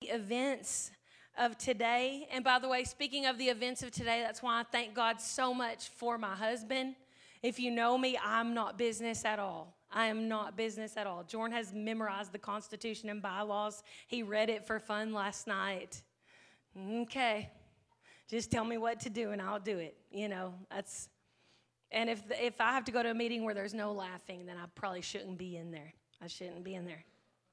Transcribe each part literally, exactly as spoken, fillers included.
events of today. And by the way, speaking of the events of today, that's why I thank God so much for my husband. If you know me, I'm not business at all. I am not business at all. Jordan has memorized the Constitution and bylaws. He read it for fun last night. Okay. Just tell me what to do and I'll do it. You know, that's, and if if I have to go to a meeting where there's no laughing, then I probably shouldn't be in there. I shouldn't be in there.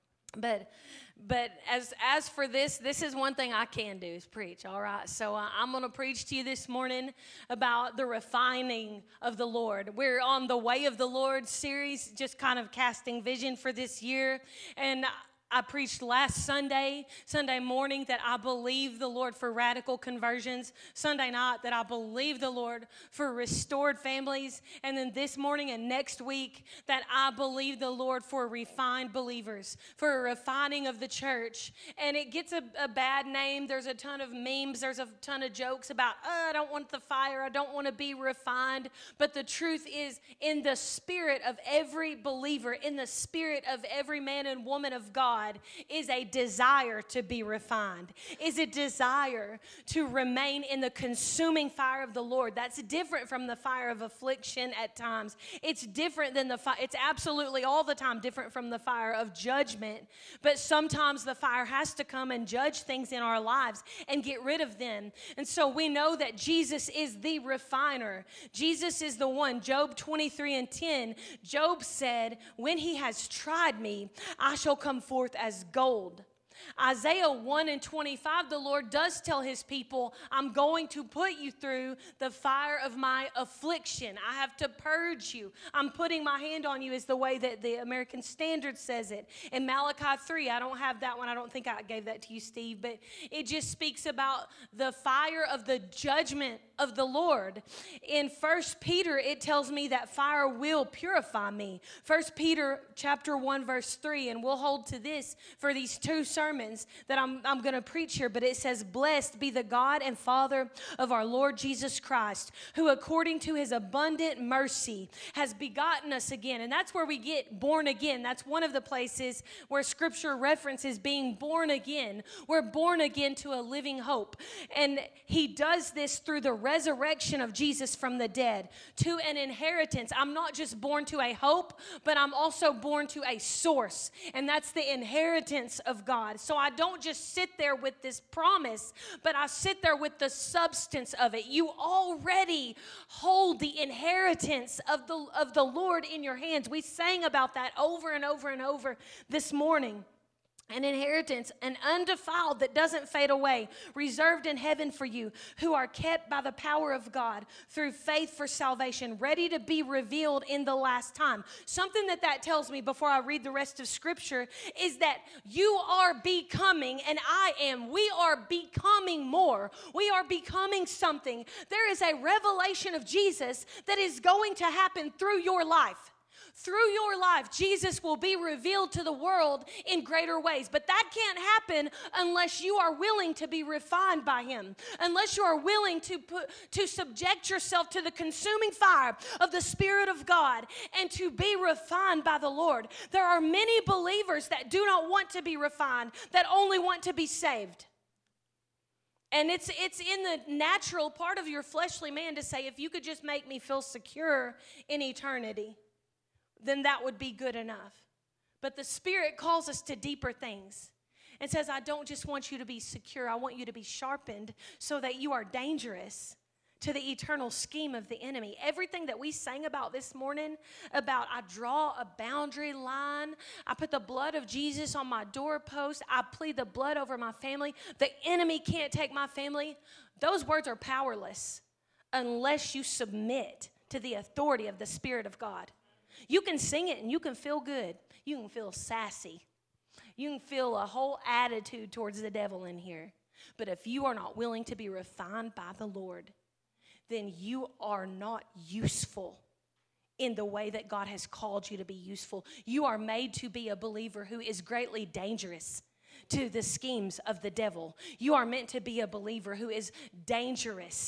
But but as as for this, this is one thing I can do is preach, all right? So uh, I'm going to preach to you this morning about the refining of the Lord. We're on the Way of the Lord series, just kind of casting vision for this year. And I preached last Sunday, Sunday morning, that I believe the Lord for radical conversions. Sunday night, that I believe the Lord for restored families. And then this morning and next week, that I believe the Lord for refined believers, for a refining of the church. And it gets a, a bad name. There's a ton of memes. There's a ton of jokes about, oh, I don't want the fire. I don't want to be refined. But the truth is, in the spirit of every believer, in the spirit of every man and woman of God, is a desire to be refined, is a desire to remain in the consuming fire of the Lord. That's different from the fire of affliction at times. It's different than the fire. It's absolutely all the time different from the fire of judgment. But sometimes the fire has to come and judge things in our lives and get rid of them. And so we know that Jesus is the refiner. Jesus is the one. Job twenty-three and ten, Job said, when he has tried me, I shall come forth as gold. Isaiah one and twenty-five, the Lord does tell his people, I'm going to put you through the fire of my affliction. I have to purge you. I'm putting my hand on you is the way that the American Standard says it. In Malachi three, I don't have that one. I don't think I gave that to you, Steve, but it just speaks about the fire of the judgment of the Lord. In First Peter, it tells me that fire will purify me. First Peter chapter one, verse three, and we'll hold to this for these two sermons that I'm, I'm going to preach here, but it says, blessed be the God and Father of our Lord Jesus Christ, who according to his abundant mercy has begotten us again. And that's where we get born again. That's one of the places where scripture references being born again. We're born again to a living hope. And he does this through the resurrection of Jesus from the dead to an inheritance. I'm not just born to a hope, but I'm also born to a source, and that's the inheritance of God. So I don't just sit there with this promise, but I sit there with the substance of it. You already hold the inheritance of the of the Lord in your hands. We sang about that over and over and over this morning. An inheritance, an undefiled that doesn't fade away, reserved in heaven for you, who are kept by the power of God through faith for salvation, ready to be revealed in the last time. Something that that tells me before I read the rest of Scripture is that you are becoming, and I am, we are becoming more. We are becoming something. There is a revelation of Jesus that is going to happen through your life. Through your life, Jesus will be revealed to the world in greater ways. But that can't happen unless you are willing to be refined by him. Unless you are willing to put, to subject yourself to the consuming fire of the Spirit of God and to be refined by the Lord. There are many believers that do not want to be refined, that only want to be saved. And it's it's in the natural part of your fleshly man to say, if you could just make me feel secure in eternity, then that would be good enough. But the Spirit calls us to deeper things and says, I don't just want you to be secure. I want you to be sharpened so that you are dangerous to the eternal scheme of the enemy. Everything that we sang about this morning, about I draw a boundary line, I put the blood of Jesus on my doorpost, I plead the blood over my family, the enemy can't take my family. Those words are powerless unless you submit to the authority of the Spirit of God. You can sing it and you can feel good. You can feel sassy. You can feel a whole attitude towards the devil in here. But if you are not willing to be refined by the Lord, then you are not useful in the way that God has called you to be useful. You are made to be a believer who is greatly dangerous to the schemes of the devil. You are meant to be a believer who is dangerous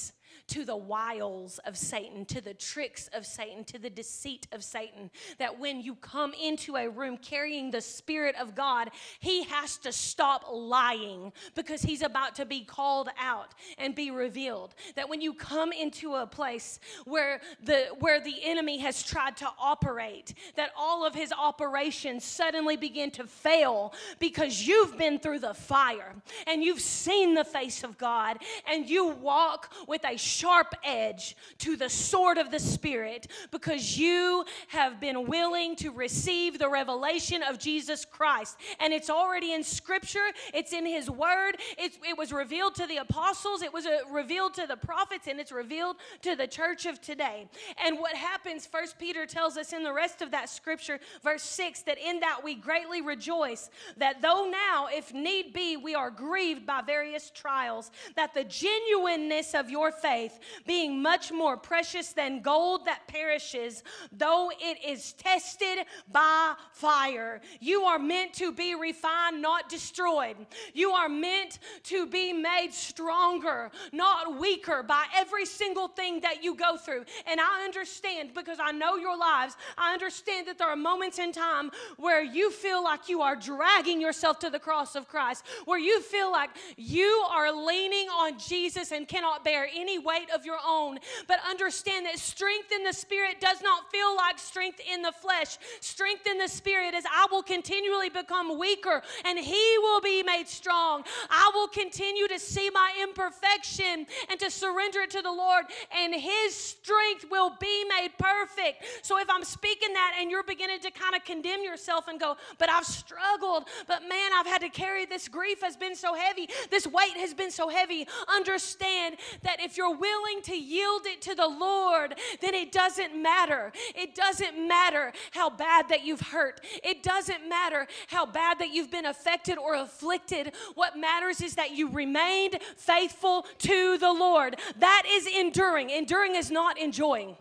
to the wiles of Satan, to the tricks of Satan, to the deceit of Satan. That when you come into a room carrying the Spirit of God, he has to stop lying because he's about to be called out and be revealed. That when you come into a place where the where the enemy has tried to operate, that all of his operations suddenly begin to fail because you've been through the fire and you've seen the face of God, and you walk with a sharp edge to the sword of the Spirit because you have been willing to receive the revelation of Jesus Christ. And it's already in Scripture. It's in his word. It's, it was revealed to the apostles. It was uh, revealed to the prophets, and it's revealed to the church of today. And what happens, First Peter tells us in the rest of that Scripture, verse six, that in that we greatly rejoice, that though now, if need be, we are grieved by various trials, that the genuineness of your faith, being much more precious than gold that perishes, though it is tested by fire. You are meant to be refined, not destroyed. You are meant to be made stronger, not weaker, by every single thing that you go through. And I understand, because I know your lives, I understand that there are moments in time where you feel like you are dragging yourself to the cross of Christ, where you feel like you are leaning on Jesus and cannot bear any weight of your own. But understand that strength in the Spirit does not feel like strength in the flesh. Strength in the Spirit is, I will continually become weaker and he will be made strong. I will continue to see my imperfection and to surrender it to the Lord, and his strength will be made perfect. So if I'm speaking that and you're beginning to kind of condemn yourself and go, but I've struggled, but man, I've had to carry this grief has been so heavy, this weight has been so heavy, understand that if you're willing to yield it to the Lord, then it doesn't matter. It doesn't matter how bad that you've hurt. It doesn't matter how bad that you've been affected or afflicted. What matters is that you remained faithful to the Lord. That is enduring. Enduring is not enjoying.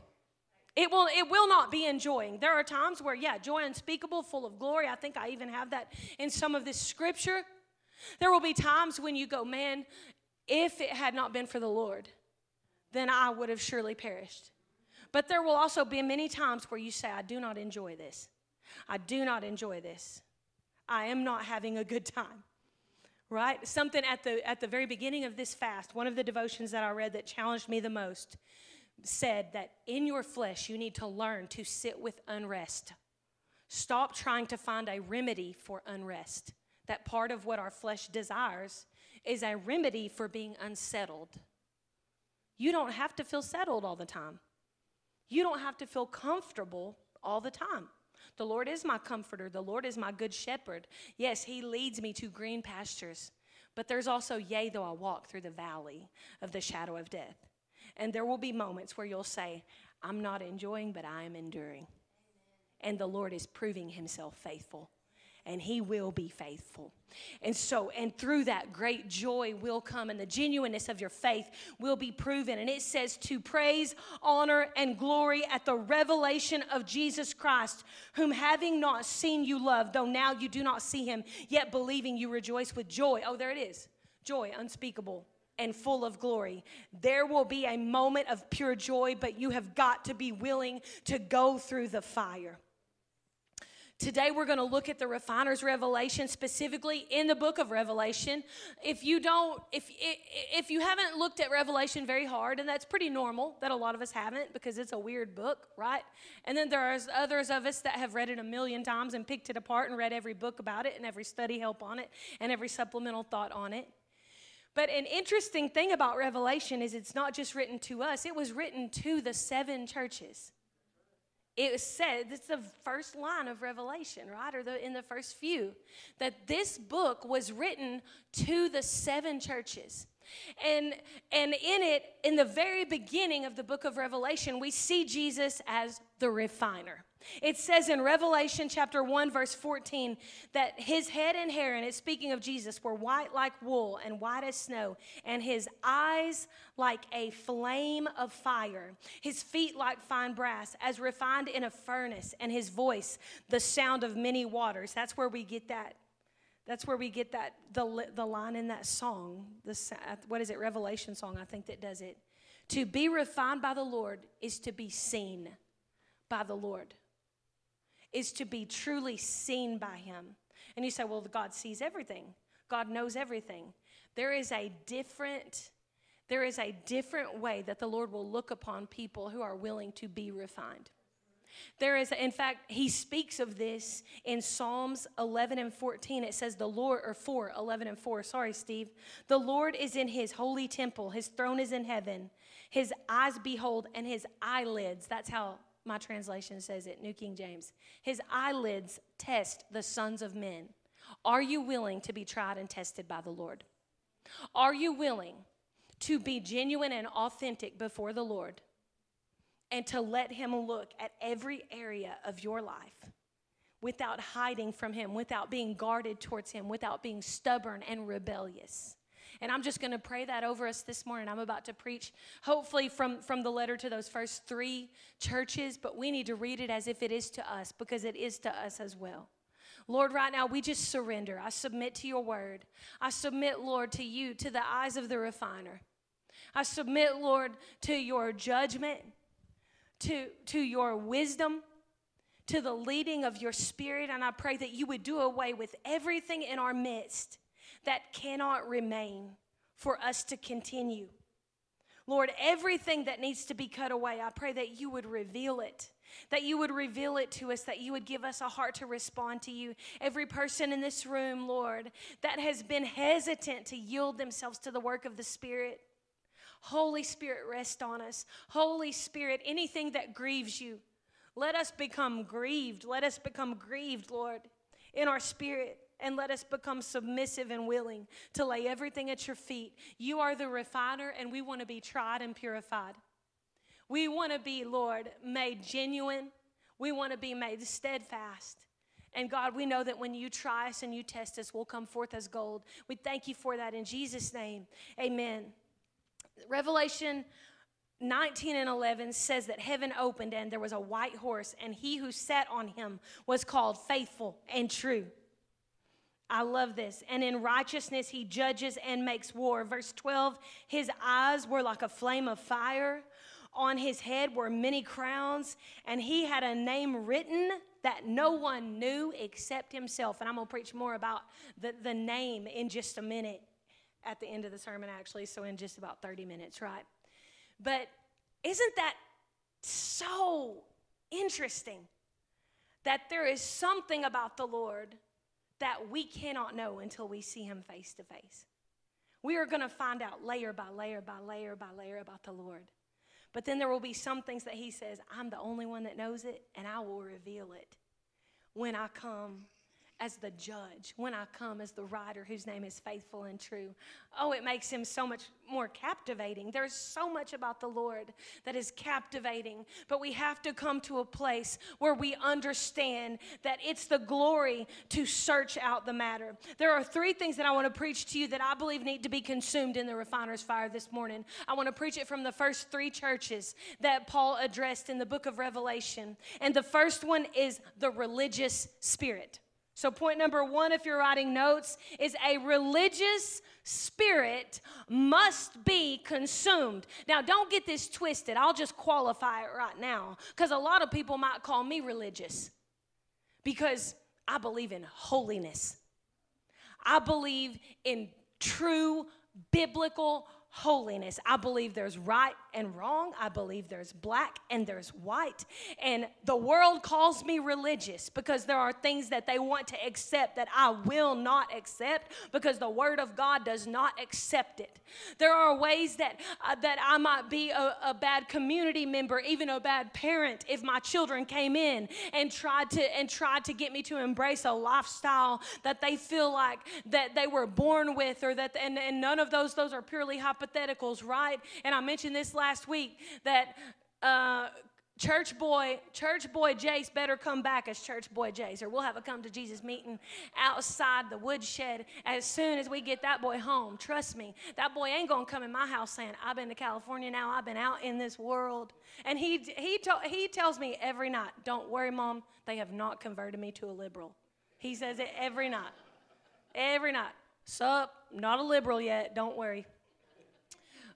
It will, it will not be enjoying. There are times where, yeah, joy unspeakable, full of glory. I think I even have that in some of this Scripture. There will be times when you go, man, if it had not been for the Lord, then I would have surely perished. But there will also be many times where you say, I do not enjoy this. I do not enjoy this. I am not having a good time. Right? Something at the at the very beginning of this fast, one of the devotions that I read that challenged me the most said that in your flesh you need to learn to sit with unrest. Stop trying to find a remedy for unrest. That part of what our flesh desires is a remedy for being unsettled. You don't have to feel settled all the time. You don't have to feel comfortable all the time. The Lord is my comforter. The Lord is my good shepherd. Yes, he leads me to green pastures. But there's also, yea, though I walk through the valley of the shadow of death. And there will be moments where you'll say, I'm not enjoying, but I am enduring. And the Lord is proving himself faithful. And he will be faithful. And so, and through that, great joy will come, and the genuineness of your faith will be proven. And it says to praise, honor, and glory at the revelation of Jesus Christ, whom having not seen you love, though now you do not see him, yet believing you rejoice with joy. Oh, there it is. Joy unspeakable and full of glory. There will be a moment of pure joy, but you have got to be willing to go through the fire. Today we're going to look at the refiner's revelation, specifically in the book of Revelation. If you don't, if if you haven't looked at Revelation very hard, and that's pretty normal that a lot of us haven't because it's a weird book, right? And then there are others of us that have read it a million times and picked it apart and read every book about it and every study help on it and every supplemental thought on it. But an interesting thing about Revelation is it's not just written to us, it was written to the seven churches. It said, it's the first line of Revelation, right? Or the, in the first few, that this book was written to the seven churches. And, and in it, in the very beginning of the book of Revelation, we see Jesus as the refiner. It says in Revelation chapter one, verse fourteen, that his head and hair, and it's speaking of Jesus, were white like wool and white as snow, and his eyes like a flame of fire, his feet like fine brass, as refined in a furnace, and his voice the sound of many waters. That's where we get that. That's where we get that the the line in that song. The what is it? Revelation song, I think, that does it. To be refined by the Lord is to be seen by the Lord, is to be truly seen by him. And you say, well, God sees everything. God knows everything. There is a different, there is a different way that the Lord will look upon people who are willing to be refined. There is, in fact, he speaks of this in Psalms eleven and fourteen. It says the Lord, or four, eleven and four, sorry, Steve. The Lord is in his holy temple. His throne is in heaven. His eyes behold, and his eyelids, that's how my translation says it, New King James. His eyelids test the sons of men. Are you willing to be tried and tested by the Lord? Are you willing to be genuine and authentic before the Lord and to let him look at every area of your life without hiding from him, without being guarded towards him, without being stubborn and rebellious? And I'm just going to pray that over us this morning. I'm about to preach, hopefully from, from the letter to those first three churches, but we need to read it as if it is to us, because it is to us as well. Lord, right now we just surrender. I submit to your word. I submit, Lord, to you, to the eyes of the refiner. I submit, Lord, to your judgment, to, to your wisdom, to the leading of your spirit. And I pray that you would do away with everything in our midst that cannot remain for us to continue. Lord, everything that needs to be cut away, I pray that you would reveal it, that you would reveal it to us, that you would give us a heart to respond to you. Every person in this room, Lord, that has been hesitant to yield themselves to the work of the Spirit, Holy Spirit, rest on us. Holy Spirit, anything that grieves you, let us become grieved. Let us become grieved, Lord, in our spirit. And let us become submissive and willing to lay everything at your feet. You are the refiner, and we want to be tried and purified. We want to be, Lord, made genuine. We want to be made steadfast. And God, we know that when you try us and you test us, we'll come forth as gold. We thank you for that in Jesus' name. Amen. Revelation nineteen and eleven says that heaven opened and there was a white horse, and he who sat on him was called Faithful and True. I love this. And in righteousness he judges and makes war. Verse twelve, his eyes were like a flame of fire. On his head were many crowns, and he had a name written that no one knew except himself. And I'm going to preach more about the, the name in just a minute, at the end of the sermon, actually, so in just about thirty minutes, right? But isn't that so interesting that there is something about the Lord that we cannot know until we see him face to face? We are going to find out layer by layer by layer by layer about the Lord. But then there will be some things that he says, I'm the only one that knows it, and I will reveal it when I come as the judge, when I come as the writer whose name is Faithful and True. Oh, it makes him so much more captivating. There's so much about the Lord that is captivating, but we have to come to a place where we understand that it's the glory to search out the matter. There are three things that I want to preach to you that I believe need to be consumed in the refiner's fire this morning. I want to preach it from the first three churches that Paul addressed in the book of Revelation. And the first one is the religious spirit. So point number one, if you're writing notes, is a religious spirit must be consumed. Now, don't get this twisted. I'll just qualify it right now, because a lot of people might call me religious because I believe in holiness. I believe in true biblical holiness. I believe there's right and wrong. I believe there's black and there's white. And the world calls me religious because there are things that they want to accept that I will not accept because the Word of God does not accept it. There are ways that uh, that I might be a, a bad community member, even a bad parent, if my children came in and tried to and tried to get me to embrace a lifestyle that they feel like that they were born with, or that and, and none of those those are purely hypotheticals, right? And I mentioned this last week that uh, church boy, church boy Jace better come back as church boy Jace, or we'll have a come to Jesus meeting outside the woodshed as soon as we get that boy home. Trust me, that boy ain't gonna come in my house saying, I've been to California now, I've been out in this world. And he he to, he tells me every night, don't worry, Mom, they have not converted me to a liberal. He says it every night, every night. Sup, not a liberal yet, don't worry.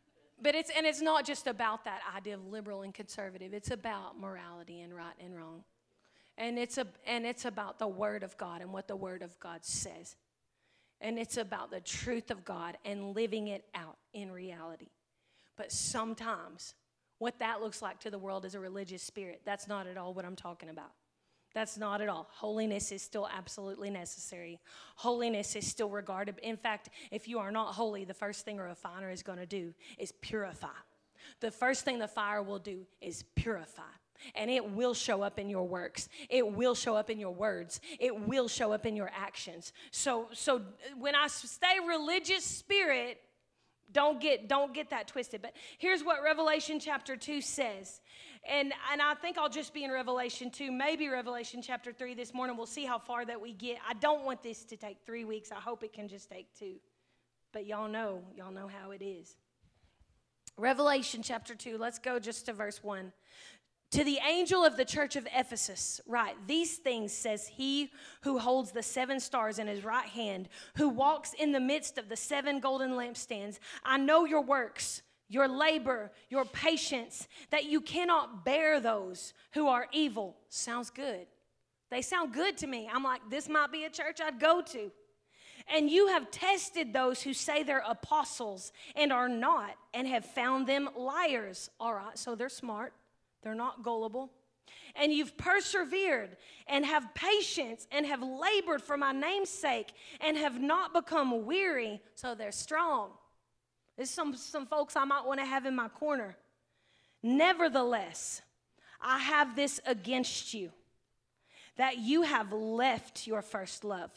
But it's, and it's not just about that idea of liberal and conservative. It's about morality and right and wrong. And it's, a, and it's about the Word of God and what the Word of God says. And it's about the truth of God and living it out in reality. But sometimes what that looks like to the world is a religious spirit. That's not at all what I'm talking about. That's not at all. Holiness is still absolutely necessary. Holiness is still regarded. In fact, if you are not holy, the first thing a refiner is going to do is purify. The first thing the fire will do is purify. And it will show up in your works. It will show up in your words. It will show up in your actions. So, so when I say religious spirit, don't get, don't get that twisted. But here's what Revelation chapter two says. And, and I think I'll just be in Revelation two, maybe Revelation chapter three this morning. We'll see how far that we get. I don't want this to take three weeks. I hope it can just take two. But y'all know, y'all know how it is. Revelation chapter two, let's go just to verse one. To the angel of the church of Ephesus, write, these things says he who holds the seven stars in his right hand, who walks in the midst of the seven golden lampstands. I know your works, your labor, your patience, that you cannot bear those who are evil. Sounds good. They sound good to me. I'm like, this might be a church I'd go to. And you have tested those who say they're apostles and are not, and have found them liars. All right, so they're smart. They're not gullible. And you've persevered and have patience and have labored for my name's sake and have not become weary, so they're strong. There's some, some folks I might want to have in my corner. Nevertheless, I have this against you, that you have left your first love.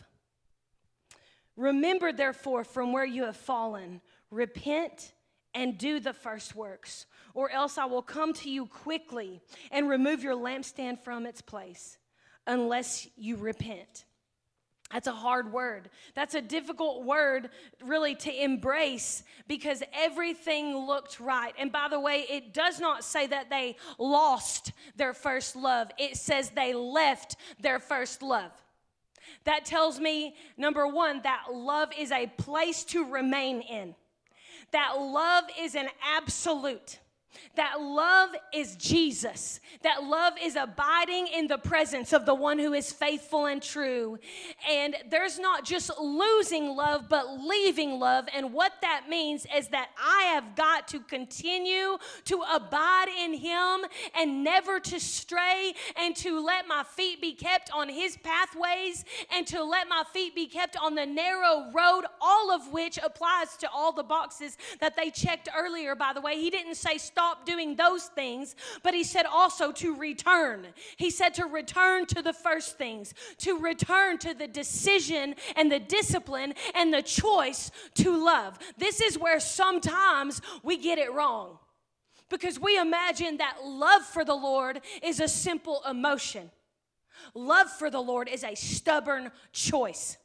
Remember, therefore, from where you have fallen, repent and do the first works, or else I will come to you quickly and remove your lampstand from its place, unless you repent. That's a hard word. That's a difficult word, really, to embrace, because everything looked right. And by the way, it does not say that they lost their first love. It says they left their first love. That tells me, number one, that love is a place to remain in. That love is an absolute. That love is Jesus. That love is abiding in the presence of the one who is faithful and true. And there's not just losing love, but leaving love. And what that means is that I have got to continue to abide in him and never to stray, and to let my feet be kept on his pathways, and to let my feet be kept on the narrow road, all of which applies to all the boxes that they checked earlier, by the way. He didn't say stop doing those things, but he said also to return. He said to return to the first things, to return to the decision and the discipline and the choice to love. This is where sometimes we get it wrong, because we imagine that love for the Lord is a simple emotion. Love for the Lord is a stubborn choice.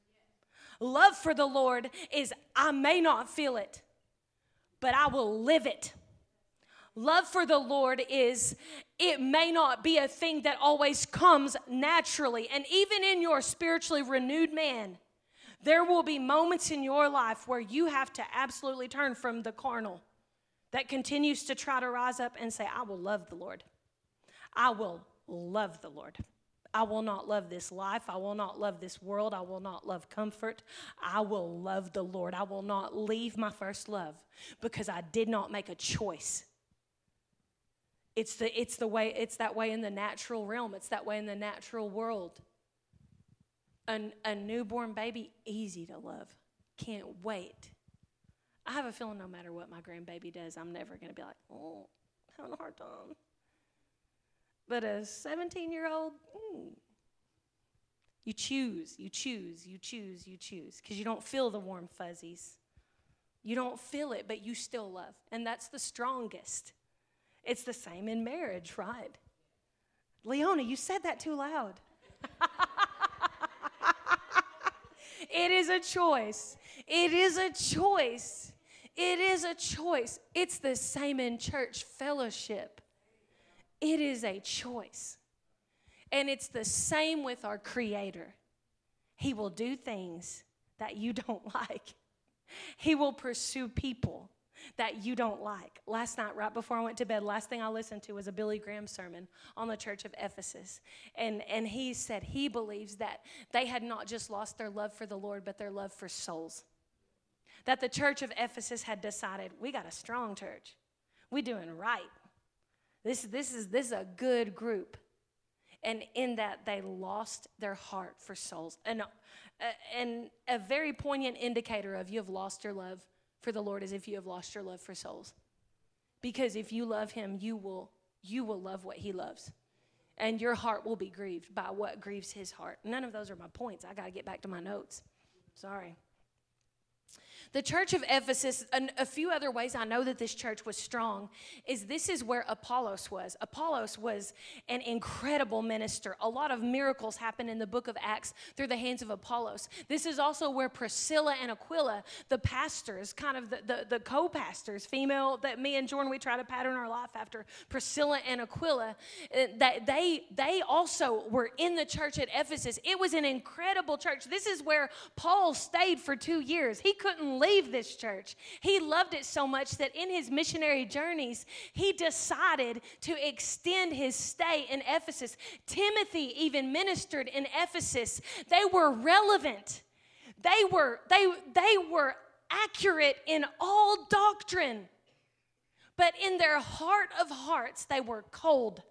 Love for the Lord is, I may not feel it, but I will live it. Love for the Lord is, it may not be a thing that always comes naturally. And even in your spiritually renewed man, there will be moments in your life where you have to absolutely turn from the carnal that continues to try to rise up and say, I will love the Lord. I will love the Lord. I will not love this life. I will not love this world. I will not love comfort. I will love the Lord. I will not leave my first love because I did not make a choice. It's the, it's the way, it's that way in the natural realm. It's that way in the natural world. An, a newborn baby, easy to love. Can't wait. I have a feeling no matter what my grandbaby does, I'm never going to be like, oh, having a hard time. But a seventeen-year-old, mm, you choose, you choose, you choose, you choose, because you don't feel the warm fuzzies. You don't feel it, but you still love. And that's the strongest. It's the same in marriage, right? Leona, you said that too loud. It is a choice. It is a choice. It is a choice. It's the same in church fellowship. It is a choice. And it's the same with our Creator. He will do things that you don't like. He will pursue people that you don't like. Last night, right before I went to bed, last thing I listened to was a Billy Graham sermon on the church of Ephesus. And, and he said he believes that they had not just lost their love for the Lord, but their love for souls. That the church of Ephesus had decided, we got a strong church. We doing right. This, this, is, this is a good group. And in that, they lost their heart for souls. And, uh, and a very poignant indicator of you have lost your love for the Lord is if you have lost your love for souls. Because if you love him, you will, you will love what he loves. And your heart will be grieved by what grieves his heart. None of those are my points. I got to get back to my notes. Sorry. The church of Ephesus, and a few other ways I know that this church was strong, is this is where Apollos was. Apollos was an incredible minister. A lot of miracles happen in the book of Acts through the hands of Apollos. This is also where Priscilla and Aquila, the pastors, kind of the, the, the co-pastors, female, that me and Jordan, we try to pattern our life after, Priscilla and Aquila, that they, they also were in the church at Ephesus. It was an incredible church. This is where Paul stayed for two years. He couldn't leave this church. He loved it so much that in his missionary journeys, he decided to extend his stay in Ephesus. Timothy even ministered in Ephesus. They were relevant. They were, they, they were accurate in all doctrine. But in their heart of hearts, they were cold.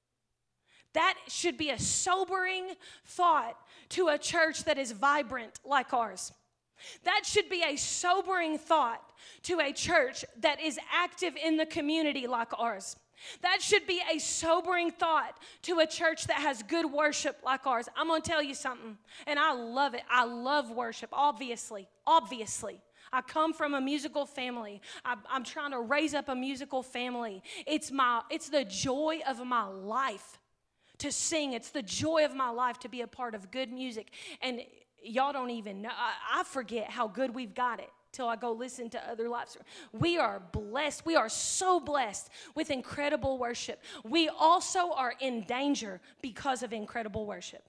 That should be a sobering thought to a church that is vibrant like ours. That should be a sobering thought to a church that is active in the community like ours. That should be a sobering thought to a church that has good worship like ours. I'm going to tell you something, and I love it. I love worship, obviously, obviously. I come from a musical family. I, I'm trying to raise up a musical family. It's my, it's the joy of my life to sing. It's the joy of my life to be a part of good music. And y'all don't even know. I, I forget how good we've got it till I go listen to other lives. We are blessed. We are so blessed with incredible worship. We also are in danger because of incredible worship.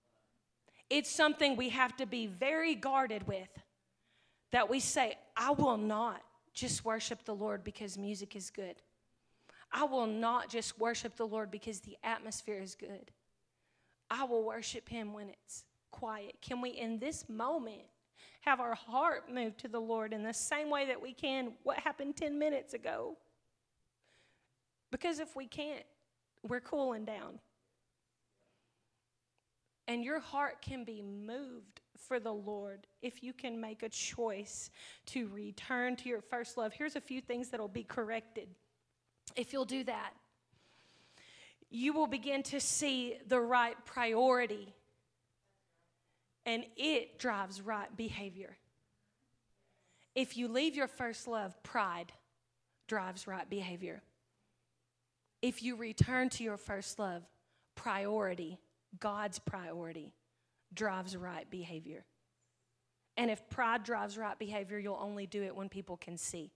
It's something we have to be very guarded with, that we say, I will not just worship the Lord because music is good. I will not just worship the Lord because the atmosphere is good. I will worship him when it's quiet. Can we, in this moment, have our heart moved to the Lord in the same way that we can what happened ten minutes ago? Because if we can't, we're cooling down. And your heart can be moved for the Lord if you can make a choice to return to your first love. Here's a few things that will be corrected. If you'll do that, you will begin to see the right priority. And it drives right behavior. If you leave your first love, pride drives right behavior. If you return to your first love, priority, God's priority, drives right behavior. And if pride drives right behavior, you'll only do it when people can see.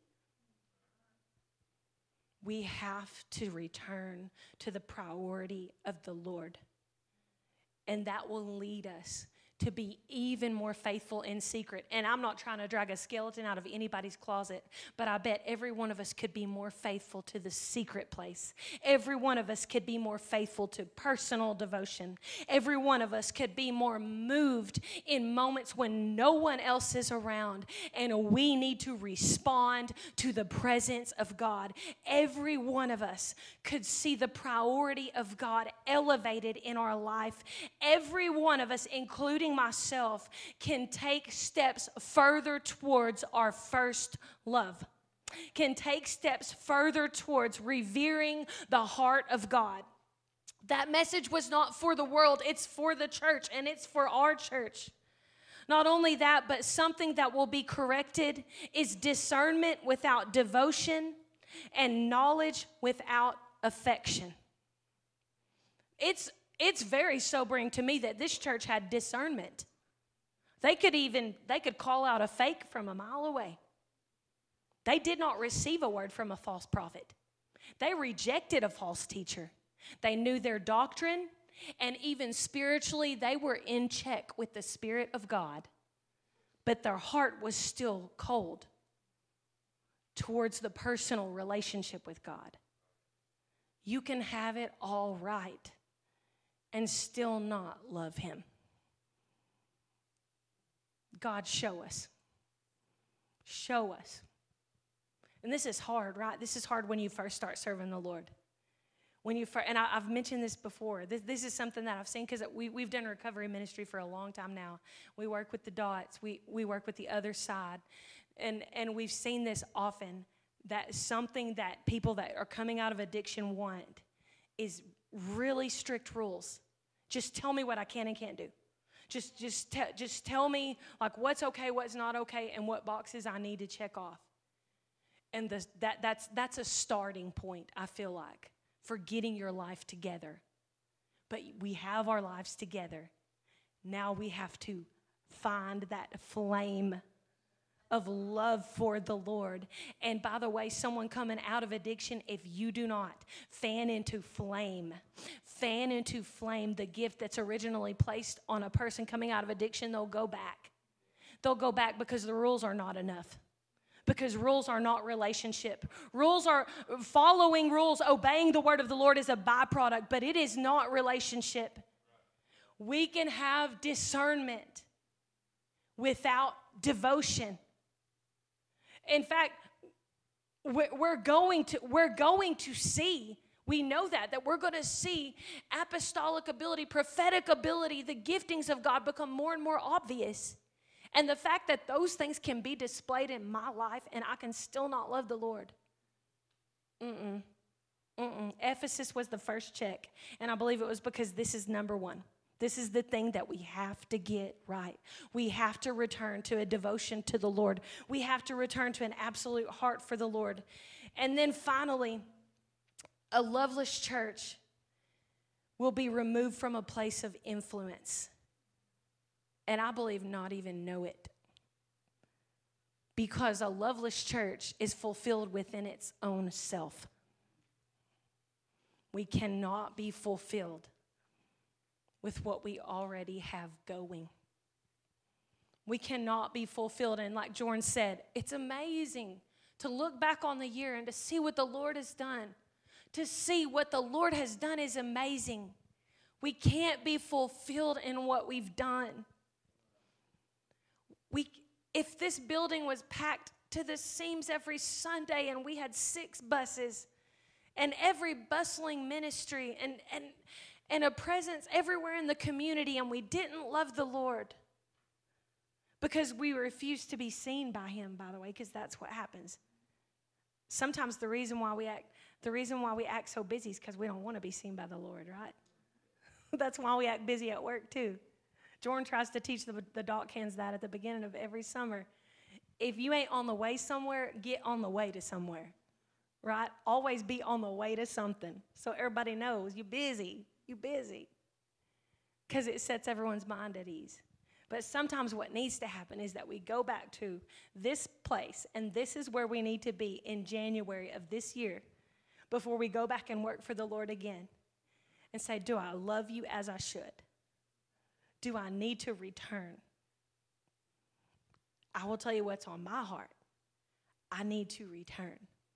We have to return to the priority of the Lord. And that will lead us to be even more faithful in secret. And I'm not trying to drag a skeleton out of anybody's closet, but I bet every one of us could be more faithful to the secret place. Every one of us could be more faithful to personal devotion. Every one of us could be more moved in moments when no one else is around and we need to respond to the presence of God. Every one of us could see the priority of God elevated in our life. Every one of us, including myself, can take steps further towards our first love, can take steps further towards revering the heart of God. That message was not for the world, it's for the church, and it's for our church. Not only that, but something that will be corrected is discernment without devotion and knowledge without affection. It's It's very sobering to me that this church had discernment. They could even, they could call out a fake from a mile away. They did not receive a word from a false prophet. They rejected a false teacher. They knew their doctrine, and even spiritually, they were in check with the Spirit of God. But their heart was still cold towards the personal relationship with God. You can have it all right and still not love him. God, show us. Show us. And this is hard, right? This is hard when you first start serving the Lord. When you first, and I, I've mentioned this before. This, this is something that I've seen because we, we've done recovery ministry for a long time now. We work with the dots. We, we work with the other side. And, and we've seen this often, that something that people that are coming out of addiction want is really strict rules. Just tell me what I can and can't do. Just, just, te- just tell me like what's okay, what's not okay, and what boxes I need to check off. And the, that, that's, that's a starting point, I feel like, for getting your life together. But we have our lives together. Now we have to find that flame of love for the Lord. And by the way, someone coming out of addiction, if you do not fan into flame, fan into flame the gift that's originally placed on a person coming out of addiction, they'll go back. They'll go back because the rules are not enough. Because rules are not relationship. Rules are, following rules, obeying the word of the Lord is a byproduct, but it is not relationship. We can have discernment without devotion. In fact, we're going to, we're going to see, we know that, that we're going to see apostolic ability, prophetic ability, the giftings of God become more and more obvious. And the fact that those things can be displayed in my life and I can still not love the Lord. Mm-mm. Mm-mm. Ephesus was the first check. And I believe it was because this is number one. This is the thing that we have to get right. We have to return to a devotion to the Lord. We have to return to an absolute heart for the Lord. And then finally, a loveless church will be removed from a place of influence. And I believe not even know it. Because a loveless church is fulfilled within its own self. We cannot be fulfilled with what we already have going. We cannot be fulfilled. And like Jordan said, it's amazing to look back on the year and to see what the Lord has done. To see what the Lord has done is amazing. We can't be fulfilled in what we've done. We, if this building was packed to the seams every Sunday and we had six buses and every bustling ministry and, and, and a presence everywhere in the community and we didn't love the Lord because we refused to be seen by him, by the way, because that's what happens. Sometimes the reason why we act, the reason why we act so busy is because we don't want to be seen by the Lord, right? That's why we act busy at work too. Jordan tries to teach the, the dock hands that at the beginning of every summer. If you ain't on the way somewhere, get on the way to somewhere, right? Always be on the way to something so everybody knows you're busy, you're busy, because it sets everyone's mind at ease. But sometimes what needs to happen is that we go back to this place, and this is where we need to be in January of this year before we go back and work for the Lord again and say, do I love you as I should? Do I need to return? I will tell you what's on my heart. I need to return.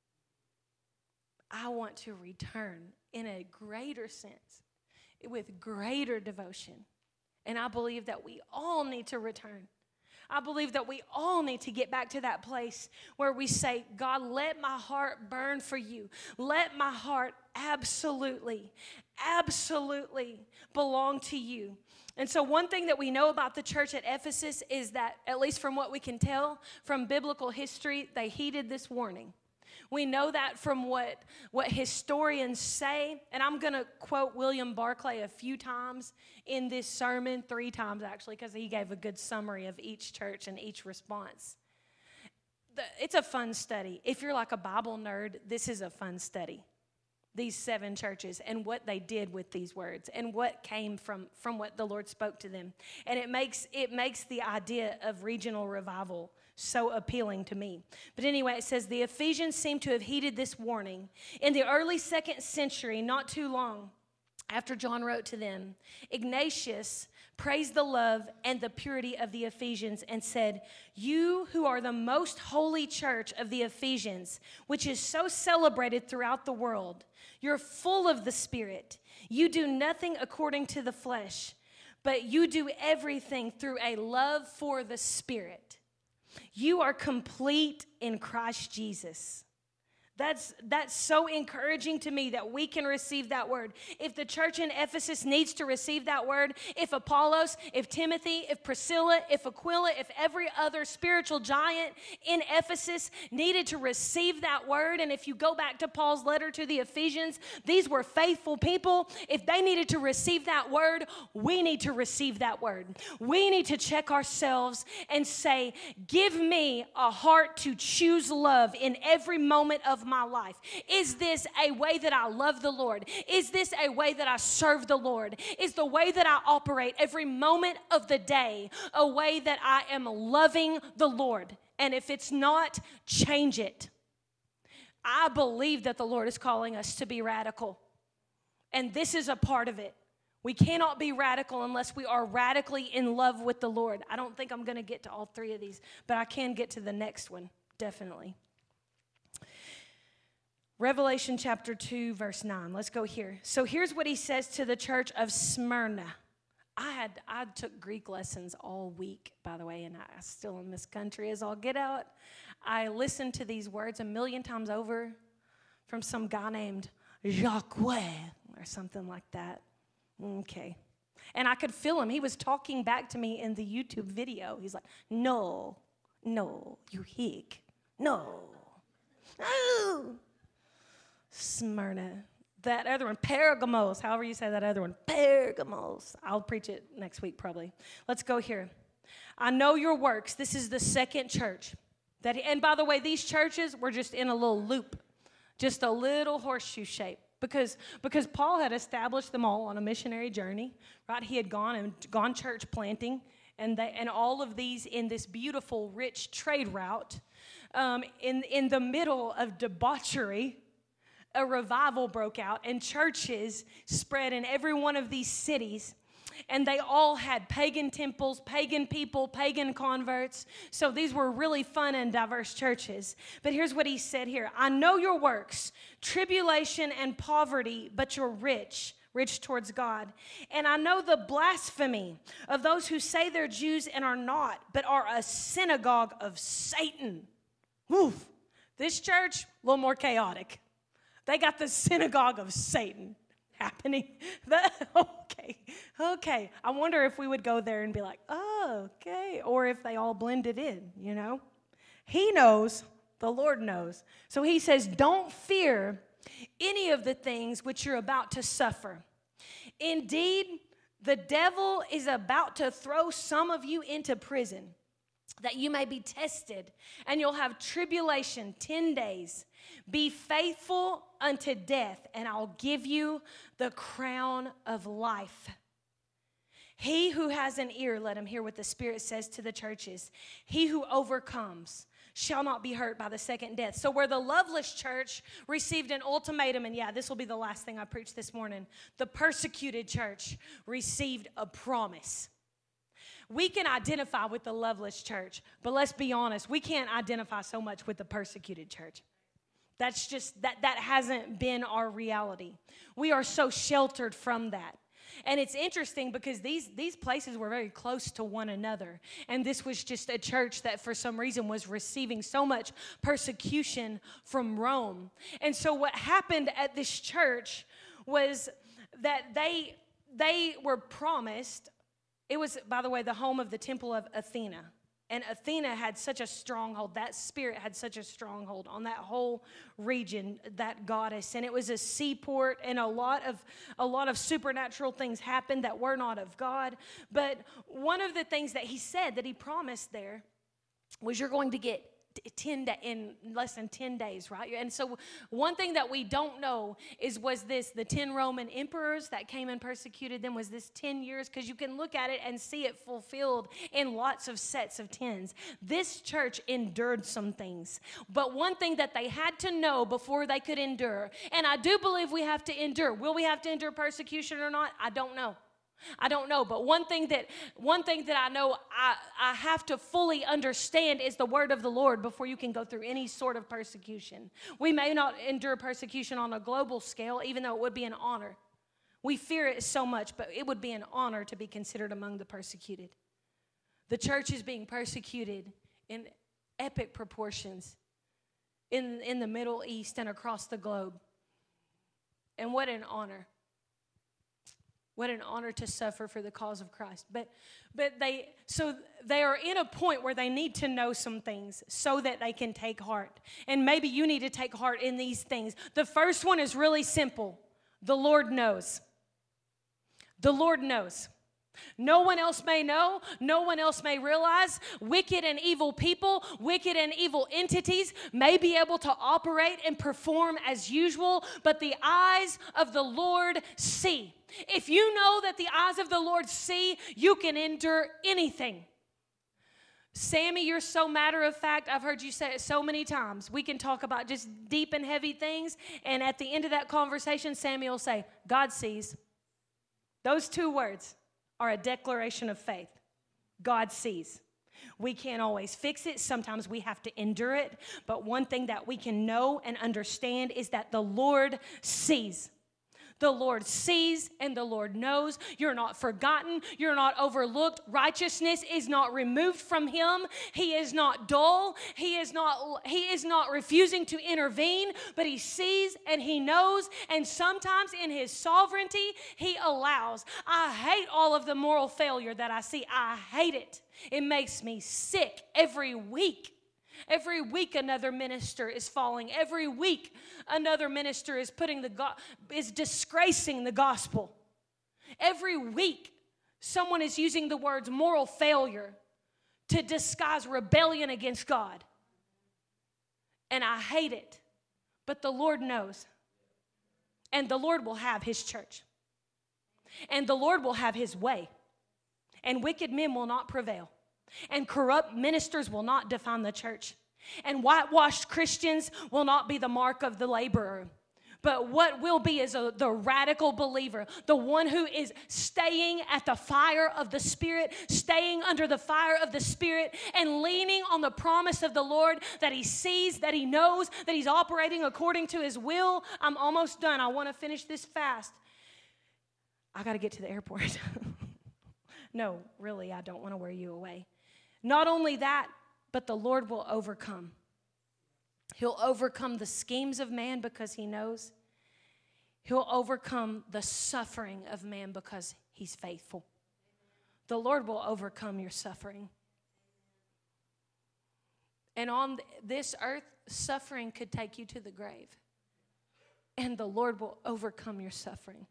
I want to return in a greater sense, with greater devotion. And I believe that we all need to return. I believe that we all need to get back to that place where we say, God, let my heart burn for you. Let my heart absolutely, absolutely belong to you. And so one thing that we know about the church at Ephesus is that, at least from what we can tell from biblical history, they heeded this warning. We know that from what, what historians say, and I'm going to quote William Barclay a few times in this sermon, three times actually, because he gave a good summary of each church and each response. The, it's a fun study. If you're like a Bible nerd, this is a fun study. These seven churches and what they did with these words and what came from, from what the Lord spoke to them. And it makes it makes the idea of regional revival so appealing to me. But anyway, it says, the Ephesians seem to have heeded this warning. In the early second century, not too long after John wrote to them, Ignatius praised the love and the purity of the Ephesians and said, "You who are the most holy church of the Ephesians, which is so celebrated throughout the world, you're full of the Spirit. You do nothing according to the flesh, but you do everything through a love for the Spirit. You are complete in Christ Jesus." That's, that's so encouraging to me that we can receive that word. If the church in Ephesus needs to receive that word, if Apollos, if Timothy, if Priscilla, if Aquila, if every other spiritual giant in Ephesus needed to receive that word, and if you go back to Paul's letter to the Ephesians, these were faithful people. If they needed to receive that word, we need to receive that word. We need to check ourselves and say, give me a heart to choose love in every moment of my life. Is this a way that I love the Lord? Is this a way that I serve the Lord? Is the way that I operate every moment of the day a way that I am loving the Lord? And if it's not, change it. I believe that the Lord is calling us to be radical. And this is a part of it. We cannot be radical unless we are radically in love with the Lord. I don't think I'm going to get to all three of these, but I can get to the next one, definitely. Revelation chapter two, verse nine. Let's go here. So here's what he says to the church of Smyrna. I had I took Greek lessons all week, by the way, and I still in this country as I'll get out. I listened to these words a million times over from some guy named Jacques or something like that. Okay. And I could feel him. He was talking back to me in the YouTube video. He's like, no, no, you hick. No. No. Smyrna. That other one, Pergamos, however you say that other one, Pergamos. I'll preach it next week probably. Let's go here. I know your works. This is the second church. That, and by the way, these churches were just in a little loop, just a little horseshoe shape. Because, because Paul had established them all on a missionary journey, right? He had gone and gone church planting, and they, and all of these in this beautiful, rich trade route. Um, in, in the middle of debauchery, a revival broke out, and churches spread in every one of these cities. And they all had pagan temples, pagan people, pagan converts. So these were really fun and diverse churches. But here's what he said here. I know your works, tribulation and poverty, but you're rich, rich towards God. And I know the blasphemy of those who say they're Jews and are not, but are a synagogue of Satan. Woof. This church, a little more chaotic. They got the synagogue of Satan happening. The, okay, okay. I wonder if we would go there and be like, oh, okay. Or if they all blended in, you know. He knows, the Lord knows. So he says, don't fear any of the things which you're about to suffer. Indeed, the devil is about to throw some of you into prison, that you may be tested, and you'll have tribulation ten days. Be faithful unto death, and I'll give you the crown of life. He who has an ear, let him hear what the Spirit says to the churches. He who overcomes shall not be hurt by the second death. So where the Loveless church received an ultimatum, and yeah, this will be the last thing I preach this morning, the persecuted church received a promise. We can identify with the Loveless church, but let's be honest, we can't identify so much with the persecuted church. That's just, that, that hasn't been our reality. We are so sheltered from that. And it's interesting because these, these places were very close to one another. And this was just a church that for some reason was receiving so much persecution from Rome. And so what happened at this church was that they, they were promised, it was, by the way, the home of the temple of Athena. And Athena had such a stronghold, that spirit had such a stronghold on that whole region, that goddess. And it was a seaport, and a lot of a lot of supernatural things happened that were not of God. But one of the things that he said, that he promised there, was you're going to get ten da- in less than ten days, right? And so one thing that we don't know is, was this the ten Roman emperors that came and persecuted them? Was this ten years? Because you can look at it and see it fulfilled in lots of sets of tens. This church endured some things. But one thing that they had to know before they could endure, and I do believe we have to endure. Will we have to endure persecution or not? I don't know. I don't know, but one thing that one thing that I know I, I have to fully understand is the word of the Lord before you can go through any sort of persecution. We may not endure persecution on a global scale, even though it would be an honor. We fear it so much, but it would be an honor to be considered among the persecuted. The church is being persecuted in epic proportions in, in the Middle East and across the globe. And what an honor. What an honor to suffer for the cause of Christ. But but they so they are in a point where they need to know some things so that they can take heart. And maybe you need to take heart in these things. The first one is really simple. The Lord knows. The Lord knows. No one else may know. No one else may realize. Wicked and evil people, wicked and evil entities may be able to operate and perform as usual, but the eyes of the Lord see. If you know that the eyes of the Lord see, you can endure anything. Sammy, you're so matter of fact. I've heard you say it so many times. We can talk about just deep and heavy things, and at the end of that conversation, Sammy will say, God sees. Those two words are a declaration of faith. God sees. We can't always fix it. Sometimes we have to endure it. But one thing that we can know and understand is that the Lord sees. The Lord sees and the Lord knows. You're not forgotten. You're not overlooked. Righteousness is not removed from him. He is not dull. He is not, he is not refusing to intervene, but he sees and he knows. And sometimes in his sovereignty, he allows. I hate all of the moral failure that I see. I hate it. It makes me sick every week. Every week another minister is falling. Every week another minister is putting the go- is disgracing the gospel. Every week someone is using the words moral failure to disguise rebellion against God. And I hate it. But the Lord knows. And the Lord will have his church. And the Lord will have his way. And wicked men will not prevail. And corrupt ministers will not define the church. And whitewashed Christians will not be the mark of the laborer. But what will be is a, the radical believer, the one who is staying at the fire of the Spirit, staying under the fire of the Spirit, and leaning on the promise of the Lord that he sees, that he knows, that he's operating according to his will. I'm almost done. I want to finish this fast. I got to get to the airport. No, really, I don't want to wear you away. Not only that, but the Lord will overcome. He'll overcome the schemes of man because he knows. He'll overcome the suffering of man because he's faithful. The Lord will overcome your suffering. And on this earth, suffering could take you to the grave. And the Lord will overcome your suffering.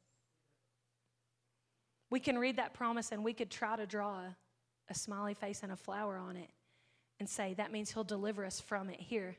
We can read that promise and we could try to draw a, a smiley face and a flower on it and say that means he'll deliver us from it here.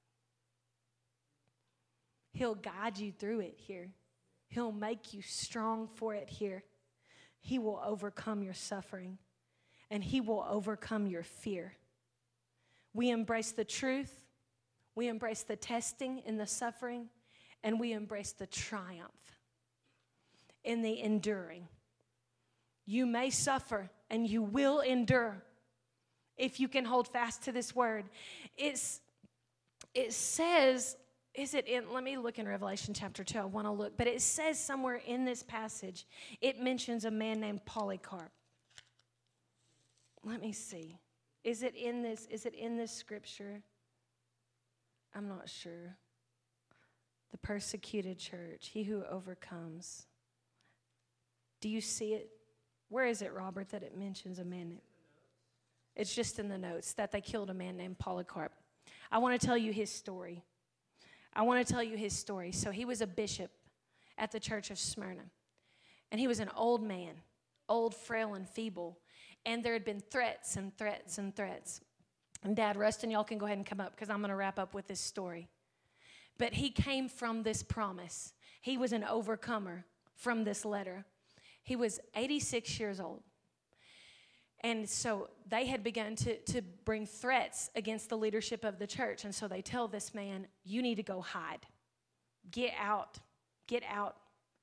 He'll guide you through it here. He'll make you strong for it here. He will overcome your suffering and he will overcome your fear. We embrace the truth. We embrace the testing in the suffering, and we embrace the triumph in the enduring. You may suffer and you will endure if you can hold fast to this word. It's, it says, is it in, let me look in Revelation chapter two. I want to look, but it says somewhere in this passage, it mentions a man named Polycarp. Let me see. Is it in this, is it in this scripture? I'm not sure. The persecuted church, he who overcomes. Do you see it? Where is it, Robert, that it mentions a man named? It's just in the notes that they killed a man named Polycarp. I want to tell you his story. I want to tell you his story. So he was a bishop at the church of Smyrna. And he was an old man, old, frail, and feeble. And there had been threats and threats and threats. And Dad, Rustin, y'all can go ahead and come up because I'm going to wrap up with this story. But he came from this promise. He was an overcomer from this letter. He was eighty-six years old. And so they had begun to, to bring threats against the leadership of the church. And so they tell this man, you need to go hide. Get out. Get out.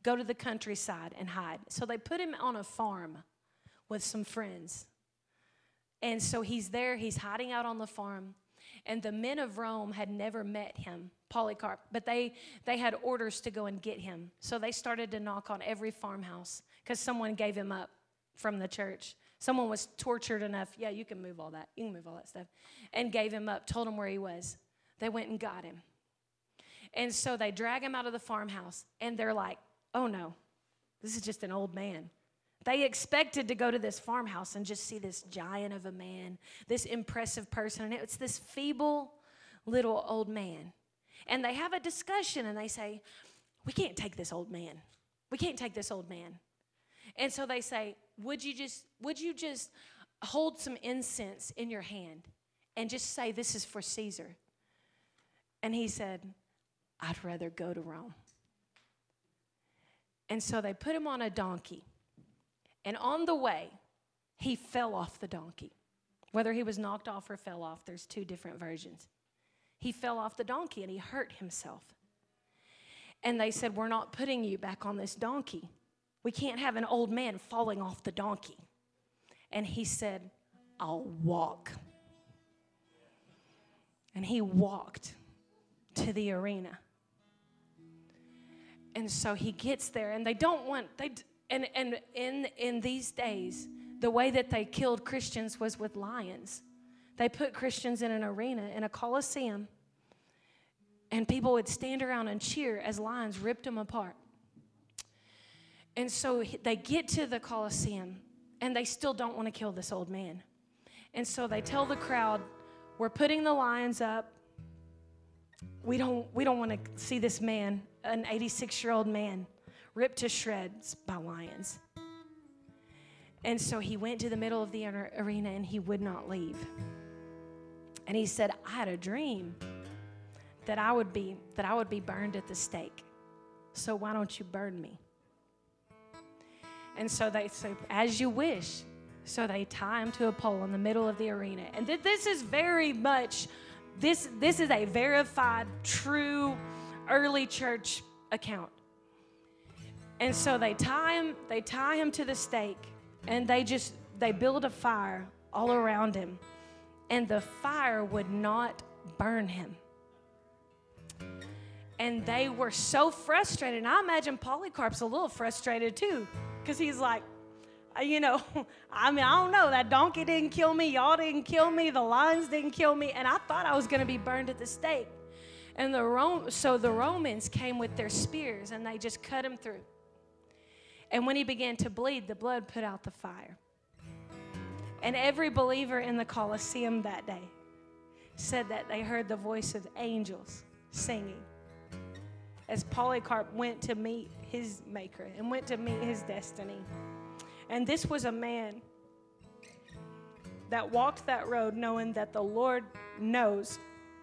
Go to the countryside and hide. So they put him on a farm with some friends. And so he's there, he's hiding out on the farm. And the men of Rome had never met him, Polycarp, but they, they had orders to go and get him. So they started to knock on every farmhouse because someone gave him up from the church. Someone was tortured enough, yeah, you can move all that, you can move all that stuff, and gave him up, told him where he was. They went and got him. And so they drag him out of the farmhouse, and they're like, oh no, this is just an old man. They expected to go to this farmhouse and just see this giant of a man, this impressive person, and it's this feeble little old man. And they have a discussion, and they say, we can't take this old man. We can't take this old man. And so they say, would you just would you just hold some incense in your hand and just say, this is for Caesar? And he said, I'd rather go to Rome. And so they put him on a donkey. And on the way, he fell off the donkey. Whether he was knocked off or fell off, there's two different versions. He fell off the donkey and he hurt himself. And they said, we're not putting you back on this donkey. We can't have an old man falling off the donkey. And he said, I'll walk. And he walked to the arena. And so he gets there, and they don't want, they and, and in, in these days, the way that they killed Christians was with lions. They put Christians in an arena, in a coliseum, and people would stand around and cheer as lions ripped them apart. And so they get to the coliseum, and they still don't want to kill this old man. And so they tell the crowd, we're putting the lions up. We don't, we don't want to see this man, an eighty-six-year-old man, ripped to shreds by lions. And so he went to the middle of the arena, and he would not leave. And he said, I had a dream that I would be that I would be burned at the stake. So why don't you burn me? And so they say, as you wish. So they tie him to a pole in the middle of the arena. And th- this is very much, this, this is a verified, true, early church account. And so they tie him, they tie him to the stake, and they just, they build a fire all around him. And the fire would not burn him. And they were so frustrated. And I imagine Polycarp's a little frustrated too, because he's like, you know, I mean, I don't know. That donkey didn't kill me. Y'all didn't kill me. The lions didn't kill me. And I thought I was going to be burned at the stake. And the Rome, so the Romans came with their spears, and they just cut him through. And when he began to bleed, the blood put out the fire. And every believer in the Colosseum that day said that they heard the voice of angels singing as Polycarp went to meet his maker and went to meet his destiny. And this was a man that walked that road knowing that the Lord knows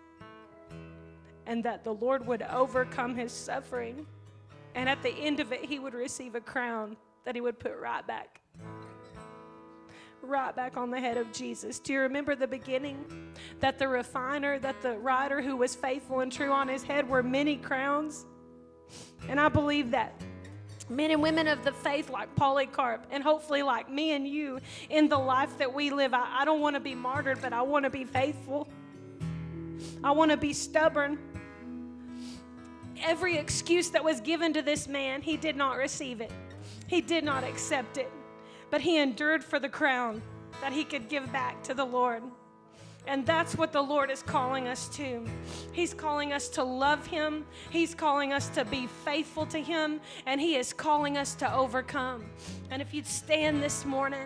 and that the Lord would overcome his suffering. And at the end of it, he would receive a crown that he would put right back. Right back on the head of Jesus. Do you remember the beginning? That the refiner, that the writer who was faithful and true on his head were many crowns. And I believe that men and women of the faith like Polycarp, and hopefully like me and you in the life that we live, I, I don't want to be martyred, but I want to be faithful. I want to be stubborn. Every excuse that was given to this man, he did not receive it. He did not accept it. But he endured for the crown that he could give back to the Lord. And that's what the Lord is calling us to. He's calling us to love him. He's calling us to be faithful to him. And he is calling us to overcome. And if you'd stand this morning,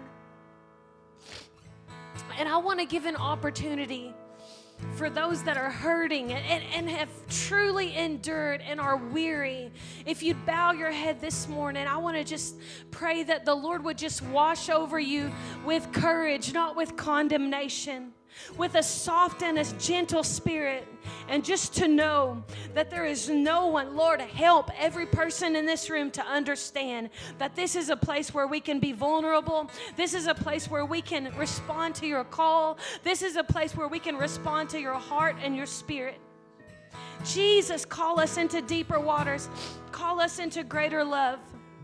and I want to give an opportunity for those that are hurting and, and, and have truly endured and are weary. If you'd bow your head this morning, I want to just pray that the Lord would just wash over you with courage, not with condemnation, with a soft and a gentle spirit, and just to know that there is no one. Lord, help every person in this room to understand that this is a place where we can be vulnerable. This is a place where we can respond to your call. This is a place where we can respond to your heart and your spirit. Jesus, call us into deeper waters. Call us into greater love.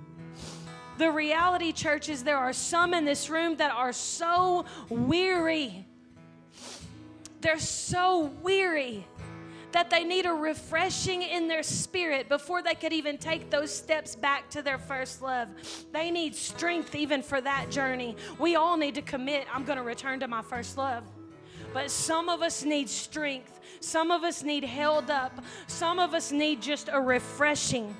The reality, church, is there are some in this room that are so weary. They're so weary that they need a refreshing in their spirit before they could even take those steps back to their first love. They need strength even for that journey. We all need to commit, I'm going to return to my first love. But some of us need strength. Some of us need held up. Some of us need just a refreshing.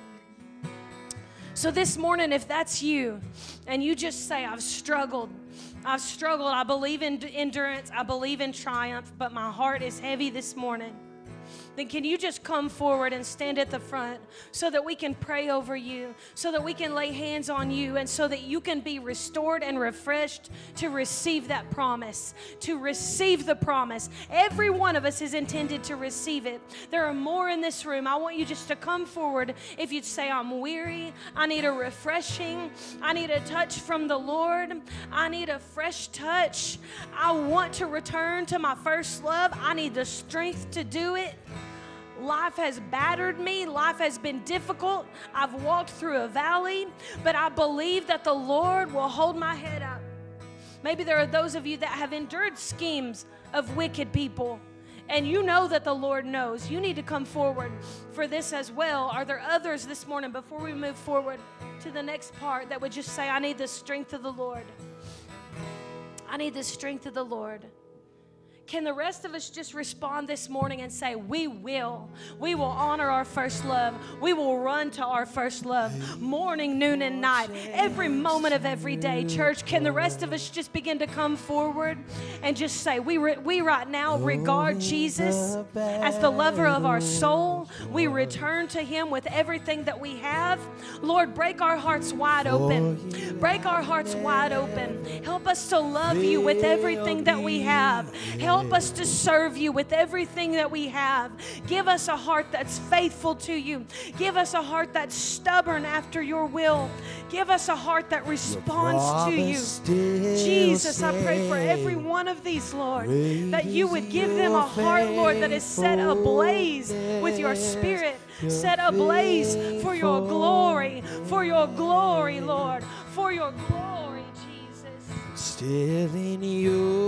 So this morning, if that's you, and you just say, I've struggled, I've struggled, I believe in endurance, I believe in triumph, but my heart is heavy this morning, then can you just come forward and stand at the front so that we can pray over you, so that we can lay hands on you, and so that you can be restored and refreshed to receive that promise, to receive the promise. Every one of us is intended to receive it. There are more in this room. I want you just to come forward. If you'd say, I'm weary, I need a refreshing, I need a touch from the Lord, I need a fresh touch, I want to return to my first love, I need the strength to do it. Life has battered me. Life has been difficult. I've walked through a valley, but I believe that the Lord will hold my head up. Maybe there are those of you that have endured schemes of wicked people, and you know that the Lord knows. You need to come forward for this as well. Are there others this morning, before we move forward to the next part, that would just say, I need the strength of the Lord? I need the strength of the Lord. Can the rest of us just respond this morning and say, we will. We will honor our first love. We will run to our first love. Morning, noon, and night. Every moment of every day. Church, can the rest of us just begin to come forward and just say, we, re- we right now regard Jesus as the lover of our soul. We return to Him with everything that we have. Lord, break our hearts wide open. Break our hearts wide open. Help us to love You with everything that we have. Help Help us to serve You with everything that we have. Give us a heart that's faithful to You. Give us a heart that's stubborn after Your will. Give us a heart that responds to You. Jesus, I pray for every one of these, Lord, that You would give them a heart, Lord, that is set ablaze with Your Spirit, set ablaze for Your glory, for Your glory, Lord, for Your glory, Jesus. Still in You.